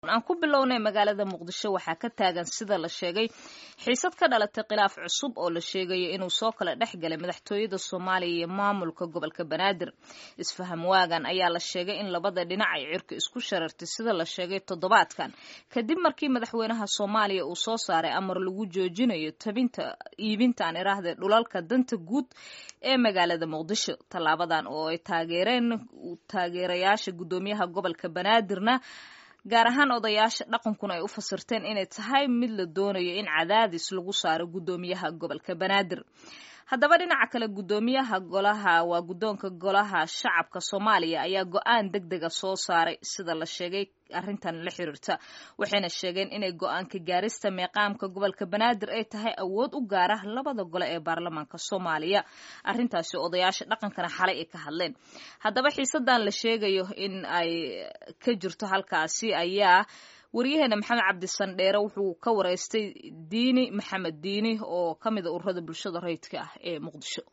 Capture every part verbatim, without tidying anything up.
aan ku bilownay magaalada muqdisho waxaa ka taagan sida la sheegay xiisad ka dhalatay khilaaf cusub oo la sheegayo inuu soo kala dhex galay madaxtooyada Soomaaliya iyo maamulka gobolka Banaadir. Isfaham waagan ayaa la sheegay in labada dhinac ay cirka isku sharartay sida la sheegay toddobaadkan kadib markii madaxweynaha Soomaaliya uu soo saaray amar lagu joojinayo tabinta iibinta aan iraahday dhulalka danta guud ee magaalada Muqdisho. Talaabadan oo ay taageereen taageerayaasha gudoomiyaha gobolka Banaadirna gaar ahaan odayaasha dhaqankuna ay u fasirteen inay tahay mid la doonayo in cadaadis lagu saaro gudoomiyaha gobolka Banaadir. Haddaba dhinaca kale gudoomiyaha golaha waa gudoonka golaha shacabka Soomaaliya ayaa go'aan degdeg ah soo saaray sida la sheegay arrintan la xiriirta waxayna sheegeen inay go'aanka gaarista meeqaamka gobolka Banaadir ay tahay awood u gaar ah labada gole ee baarlamaanka Soomaaliya. Arrintaasi odayaasha dhaqankana xalay ay ka hadleen. Haddaba xiisadan la sheegayo in ay ka jirto halkaasi ayaa wariyaheena Maxamed Cabdi Sandheere wuxuu ka wareystay Diini Maxamed Diini oo ka mid ah ururada bulshada rayidka ah ee Muqdisho.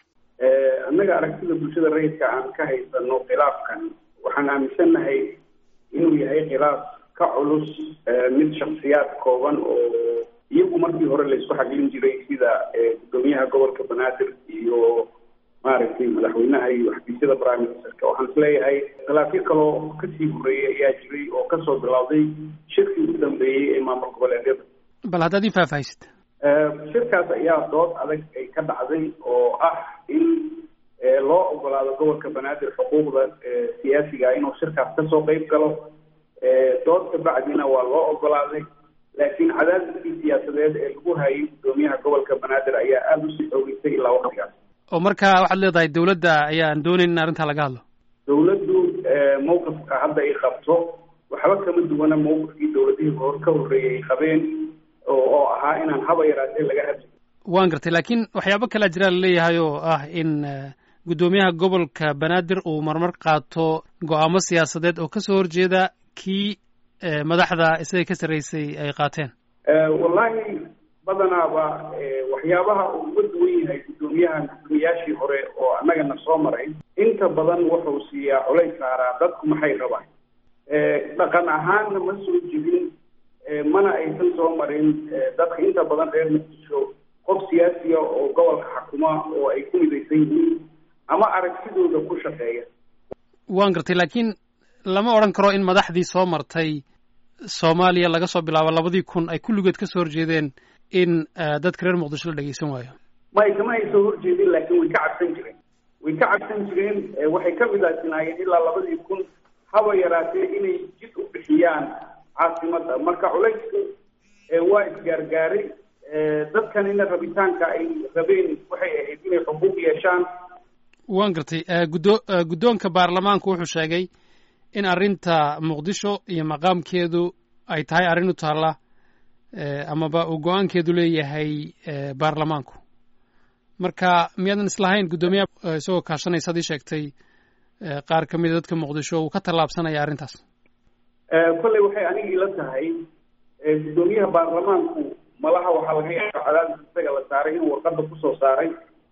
ee anaga aragtida bulshada rayidka aan ka haysano khilaafkan waxaan aaminsanahay inuu yahay khilaaf ka culus mid shakhsiyaad kooban oo iyagu markii hore la isku xaglin jiray sida gudoomiyaha gobolka Banaadir iyo maaragtay madaxweynaha iyo xafiisyada prime ministerka. waxaan isleeyahay khilaafyo kaloo kasii horeeyay ayaa jiray oo kasoo bilowday shirkii ugu dambeeyey ee maamul goboleedyada. bal haddaad ii faahfaahisid. shirkaas ayaa dood adag ay ka dhacday oo ah in loo ogolaado gobolka Banaadir xuquuqda siyaasiga inuu shirkaas kasoo qayb galo. dood ka bacdina waa loo ogolaaday laakiin cadaadiskii siyaasadeed ee lagu hayay gudoomiyaha gobolka Banaadir ayaa aada usii xoogeysay ilaa waqtigaas. oo marka waxaad leedahay dawladda ayaan doonayn in arrintaa laga hadlo. dawladdu mowqifka hadda ay qabto waxba kama duwana mowqifkii dawladihii hor ka horreeyay ay qabeen oo ahaa inaan haba yaraatee laga hadlo. waan gartay laakiin waxyaabo kalaa jira la leeyahay oo ah in gudoomiyaha gobolka Banaadir uu marmar qaato go'aamo siyaasadeed oo kasoo horjeeda kii madaxda isaga ka sarreysay ay qaateen. wallahi badanaaba waxyaabaha uu uga duwan yahay gudoomiyaha gudoomiyaashii hore oo annagana soo maray inta badan wuxuu siiyaa culays saaraa dadku maxay rabaan. dhaqan ahaanna ma soo jirin mana aysan soo marin dadka inta badan reer Muqdisho qof siyaasiya oo gobolka xukuma oo ay ku midaysan yihiin ama aragtidooda ku shaqeeya. waan gartay laakiin lama odhan karo in madaxdii soo martay Soomaaliya laga soo bilaabo labadii kun ay kulligood ka soo horjeedeen in dadka reer Muqdisho la dhageysan waayo. may kama ay soo horjeedin laakiin way ka cabsan jireen way ka cabsan jireen waxay ka midaasinaayeen ilaa labadii kun haba yaraatee inay jid u bixiyaan caasimada. marka culaysku waa isgaargaaray dadkanina rabitaanka ay rabeen waxay ahayd inay xuquuq yeeshaan. waan gartay gudo guddoonka baarlamaanku wuxuu sheegay in arrinta Muqdisho iyo maqaamkeedu ay tahay arrin u taalla amaba uu go-aankeedu leeyahay baarlamaanku. marka miyaadan islahayn guddoomiyaha isagoo kaashanaysa ad ii sheegtay qaar ka mida dadka Muqdisho uu ka tallaabsanaya arrintaas. kolley waxay aniga ila tahay guddoomiyaha baarlamaanku malaha waxaa laga yaaba cadaadis isaga la saaray inuu warqadda kusoo saaray.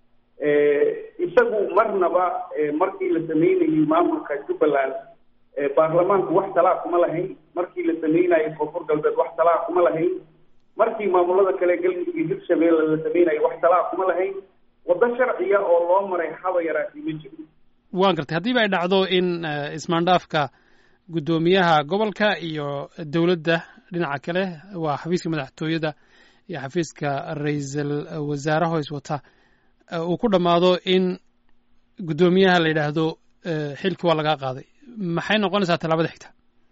isagu marnaba markii la sameynayay maamulka Jubbaland baarlamaanku wax talaa kuma lahayn. markii la sameynayay koonfur galbeed wax talaa kuma lahayn. markii maamulada kale galmudug iyo hirshabeelle la sameynayay wax talaa kuma lahayn. waddo sharciya oo loo maray haba yaraatay ma jiro. waan gartay haddiiba ay dhacdo in ismaandhaafka guddoomiyaha gobolka iyo dawladda dhinaca kale waa xafiiska madaxtooyada iyo xafiiska ra-iisul wasaaraha is wata uu ku dhammaado in guddoomiyaha la yidhaahdo xilkii waa lagaa qaaday maxay noqonaysaa tallaabada xigta?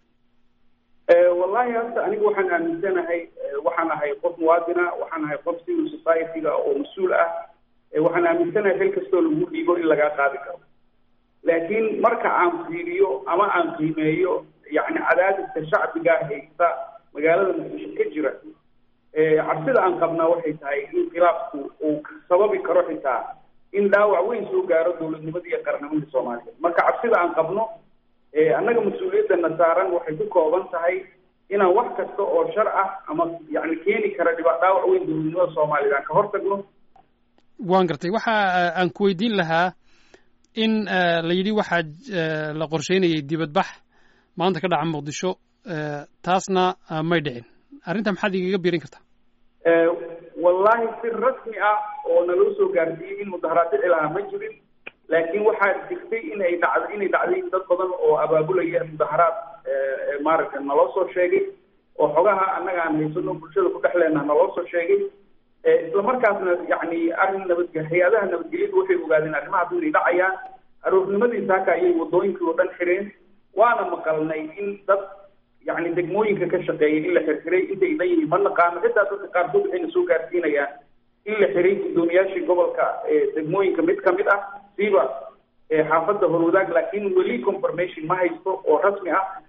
wallahi hasta aniga waxaan aaminsanahay waxaan ahay qof muwaadina waxaan ahay qof civil society-ga oo mas-uul ah waxaan aaminsanahay xil kastoo lagu dhiibo in lagaa qaadi karo. laakiin marka aan fiiriyo ama aan qiimeeyo yacni cadaadiska shacbiga haysta magaalada Muqdisho ka jira cabsida aan qabnaa waxay tahay in khilaafku uu sababi karo xitaa in dhaawac weyn soo gaaro dowladnimada iyo qarannimada Soomaaliya. marka cabsida aan qabno annaga mas-uuliyadana saaran waxay ku kooban tahay inaan wax kasta oo shar ah ama yacni keeni kara dhiba dhaawac weyn dowladnimada Soomaaliya aan ka hortagno. waan gartay waxa aan ku weydiin lahaa in la yidhi waxaa la qorsheynayay dibadbax maanta ka dhaca Muqdisho taasna may dhicin arrinta maxaad igaga biirin kartaa wallahi si rasmi ah oo naloo soo gaarsiiyey in mudaharaad dhici lahaa ma jirin laakiin waxaa jirtay inay dhacdo inay dhacday dad badan oo abaabulaya mudaharaad maaragtay naloo soo sheegay oo xogaha annaga aan haysano bulshada ku dhex leenaha naloo soo sheegay isla markaasna yacni arrin nabadge hay-adaha nabadgelyadu waxay ogaadeen arrimahaas inay dhacayaan aroornimadii saaka ayay waddooyinkii oo dhan xireen waana maqalnay in dad yacni degmooyinka ka shaqeeyay in la xirxiray intay dhan yihiin ma naqaano xitaa dadka qaarkood waxayna soo gaarsiinayaan in la xiray guddoomiyaashii gobolka degmooyinka mid ka mid ah siiba xaafadda horwadaag laakiin weli confirmation ma haysto oo rasmi ah